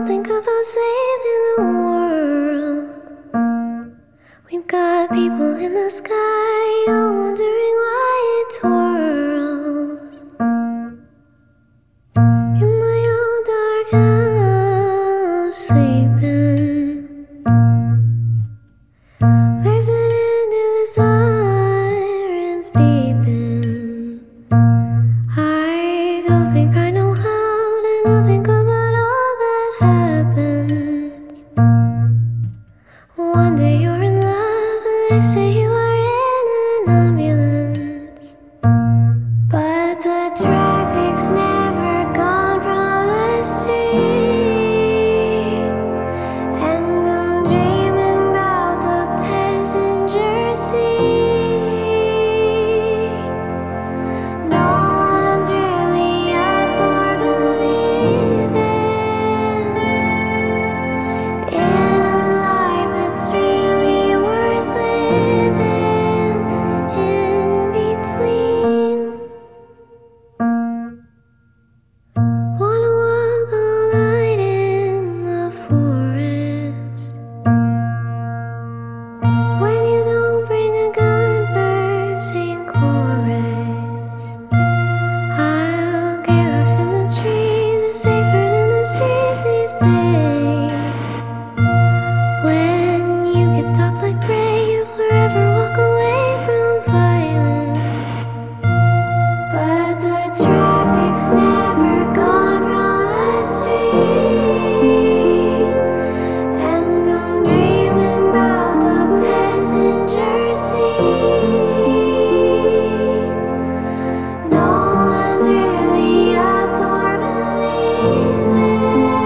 think about saving the world. We've got people in the sky, all wondering why it twirls. In my old dark house, sleeping, listening to the sirens beeping. I don't think I know how to not think about all that happens. One day you're in love, the next day you are in an ambulance. But the traffic's never gone from the street, and I'm dreaming about the passenger seat. No one's really up for believing in a life that's really worth living in between. Wanna walk all night in the forest. When you don't bring a gun, bursting chorus. I'll get lost in the trees, it's safer than the streets these days. When you get stalked like prey, you forever walk away from violence. But the traffic's never gone from the street, and I'm dreaming about the passenger seat. No one's really up for believing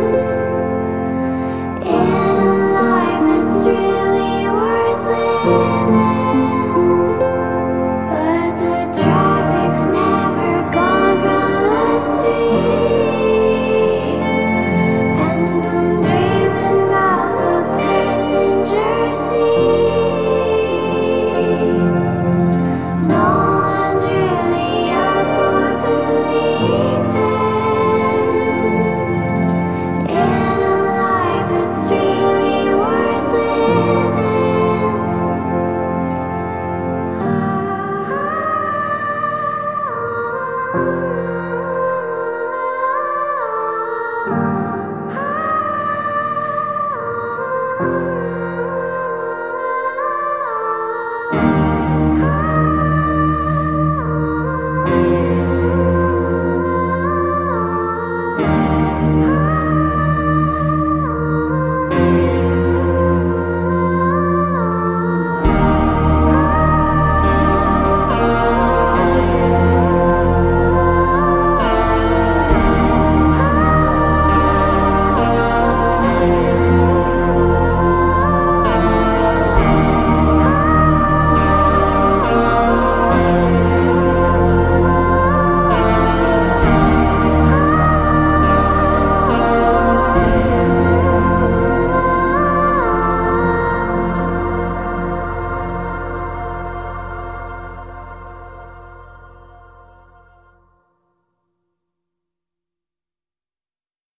in a life that's really worth living. But the traffic's never gone from the street, and I'm dreaming about the passenger seat. No one's really up for believing in a life that's really worth living.